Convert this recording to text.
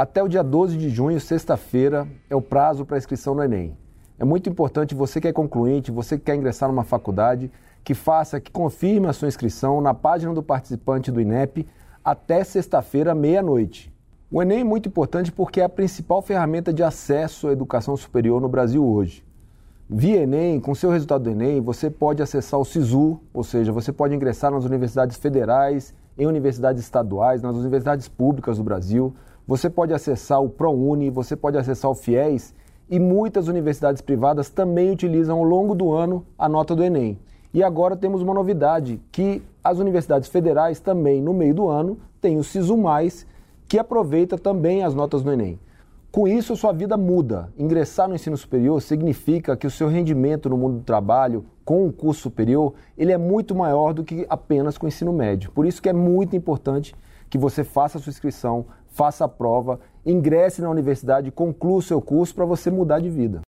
Até o dia 12 de junho, sexta-feira, é o prazo para inscrição no Enem. É muito importante você que é concluinte, você que quer ingressar numa faculdade, que confirme a sua inscrição na página do participante do INEP até sexta-feira, meia-noite. O Enem é muito importante porque é a principal ferramenta de acesso à educação superior no Brasil hoje. Via Enem, com seu resultado do Enem, você pode acessar o SISU, ou seja, você pode ingressar nas universidades federais, em universidades estaduais, nas universidades públicas do Brasil. Você pode acessar o ProUni, você pode acessar o FIES e muitas universidades privadas também utilizam ao longo do ano a nota do Enem. E agora temos uma novidade, que as universidades federais também, no meio do ano, têm o SISU+, que aproveita também as notas do Enem. Com isso, a sua vida muda. Ingressar no ensino superior significa que o seu rendimento no mundo do trabalho, com o curso superior, ele é muito maior do que apenas com o ensino médio. Por isso que é muito importante que você faça a sua inscrição, faça a prova, ingresse na universidade, conclua o seu curso para você mudar de vida.